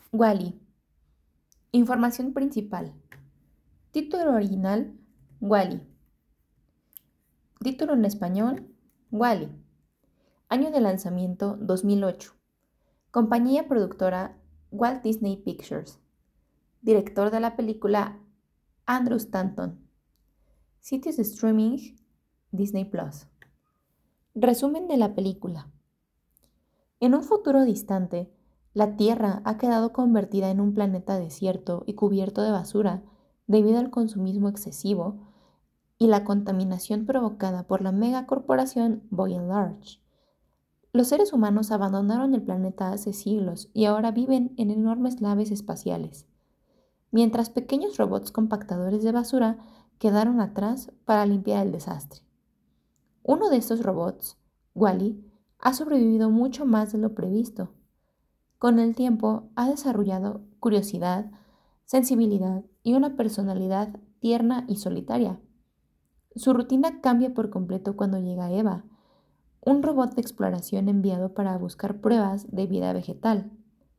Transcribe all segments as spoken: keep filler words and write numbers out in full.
Wall-E. Información principal. Título original, Wall-E. Título en español, Wall-E. Año de lanzamiento, dos mil ocho. Compañía productora, Walt Disney Pictures. Director de la película, Andrew Stanton. Sitios de streaming, Disney Plus. Resumen de la película. En un futuro distante, la Tierra ha quedado convertida en un planeta desierto y cubierto de basura debido al consumismo excesivo y la contaminación provocada por la megacorporación Boy and Large. Los seres humanos abandonaron el planeta hace siglos y ahora viven en enormes naves espaciales, mientras pequeños robots compactadores de basura quedaron atrás para limpiar el desastre. Uno de estos robots, Wall-E, ha sobrevivido mucho más de lo previsto. Con el tiempo ha desarrollado curiosidad, sensibilidad y una personalidad tierna y solitaria. Su rutina cambia por completo cuando llega Eva, un robot de exploración enviado para buscar pruebas de vida vegetal.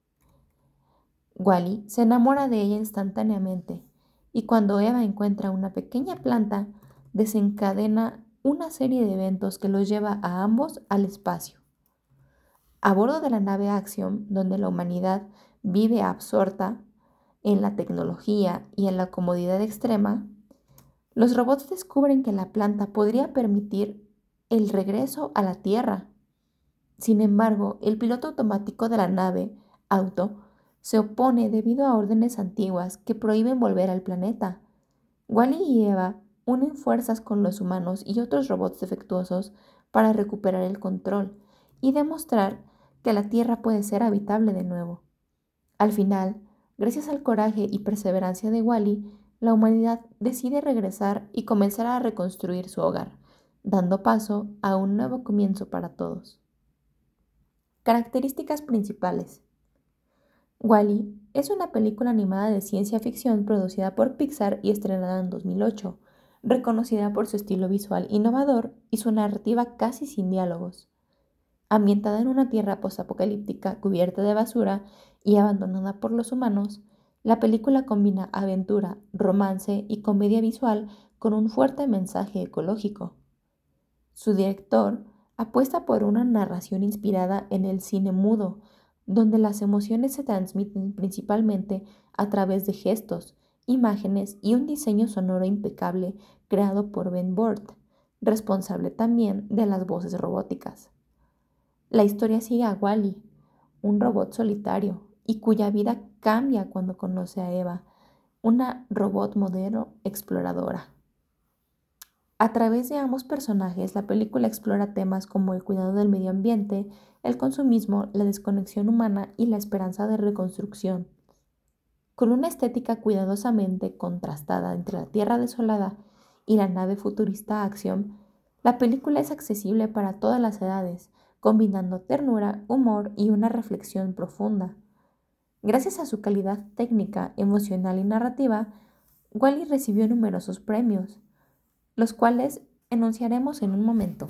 Wall-E se enamora de ella instantáneamente y cuando Eva encuentra una pequeña planta, desencadena una serie de eventos que los lleva a ambos al espacio. A bordo de la nave Axiom, donde la humanidad vive absorta en la tecnología y en la comodidad extrema, los robots descubren que la planta podría permitir el regreso a la Tierra. Sin embargo, el piloto automático de la nave, Auto, se opone debido a órdenes antiguas que prohíben volver al planeta. Wall-E y Eva unen fuerzas con los humanos y otros robots defectuosos para recuperar el control y demostrar que la Tierra puede ser habitable de nuevo. Al final, gracias al coraje y perseverancia de Wall-E, la humanidad decide regresar y comenzar a reconstruir su hogar, dando paso a un nuevo comienzo para todos. Características principales. Wall-E es una película animada de ciencia ficción producida por Pixar y estrenada en dos mil ocho, reconocida por su estilo visual innovador y su narrativa casi sin diálogos. Ambientada en una tierra postapocalíptica cubierta de basura y abandonada por los humanos, la película combina aventura, romance y comedia visual con un fuerte mensaje ecológico. Su director apuesta por una narración inspirada en el cine mudo, donde las emociones se transmiten principalmente a través de gestos, imágenes y un diseño sonoro impecable creado por Ben Burtt, responsable también de las voces robóticas. La historia sigue a Wall-E, un robot solitario y cuya vida cambia cuando conoce a Eva, una robot modelo exploradora. A través de ambos personajes, la película explora temas como el cuidado del medio ambiente, el consumismo, la desconexión humana y la esperanza de reconstrucción. Con una estética cuidadosamente contrastada entre la Tierra desolada y la nave futurista Axiom, la película es accesible para todas las edades, combinando ternura, humor y una reflexión profunda. Gracias a su calidad técnica, emocional y narrativa, Wall-E recibió numerosos premios, los cuales enunciaremos en un momento.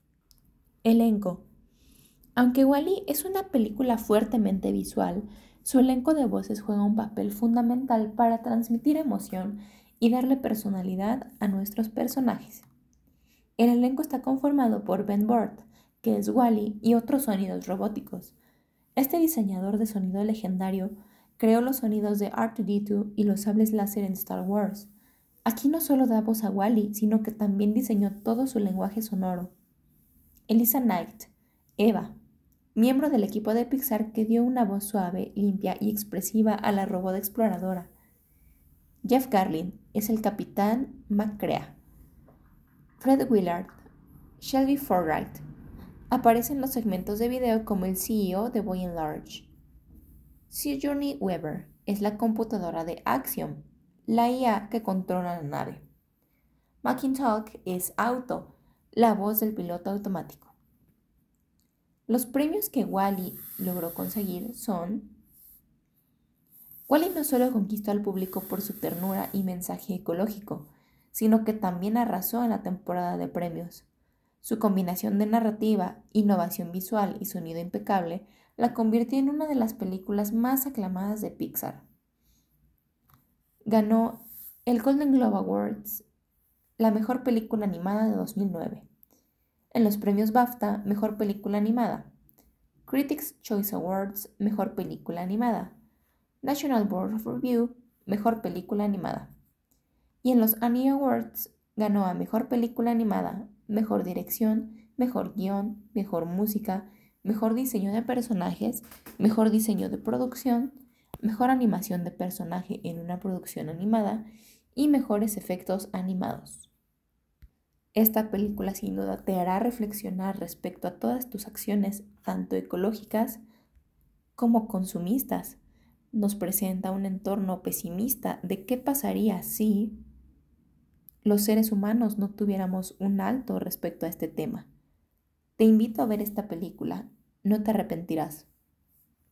Elenco. Aunque Wall-E es una película fuertemente visual, su elenco de voces juega un papel fundamental para transmitir emoción y darle personalidad a nuestros personajes. El elenco está conformado por Ben Burtt, que es Wall-E, y otros sonidos robóticos. Este diseñador de sonido legendario creó los sonidos de R dos D dos y los sables láser en Star Wars. Aquí no solo da voz a Wall-E, sino que también diseñó todo su lenguaje sonoro. Elisa Knight, Eva, miembro del equipo de Pixar que dio una voz suave, limpia y expresiva a la robot exploradora. Jeff Garlin es el capitán McCrea. Fred Willard, Shelby Forwright, aparece en los segmentos de video como el C E O de Boy and Large. Sigourney Weaver es la computadora de Axiom, la I A que controla la nave. McIntosh es Auto, la voz del piloto automático. Los premios que Wall-E logró conseguir son: Wall-E no solo conquistó al público por su ternura y mensaje ecológico, sino que también arrasó en la temporada de premios. Su combinación de narrativa, innovación visual y sonido impecable la convirtió en una de las películas más aclamadas de Pixar. Ganó el Golden Globe Awards, la mejor película animada de dos mil nueve. En los premios BAFTA, mejor película animada. Critics' Choice Awards, mejor película animada. National Board of Review, mejor película animada. Y en los Annie Awards ganó a mejor película animada, mejor dirección, mejor guión, mejor música, mejor diseño de personajes, mejor diseño de producción, mejor animación de personaje en una producción animada y mejores efectos animados. Esta película sin duda te hará reflexionar respecto a todas tus acciones, tanto ecológicas como consumistas. Nos presenta un entorno pesimista de qué pasaría si los seres humanos no tuviéramos un alto respecto a este tema. Te invito a ver esta película, no te arrepentirás.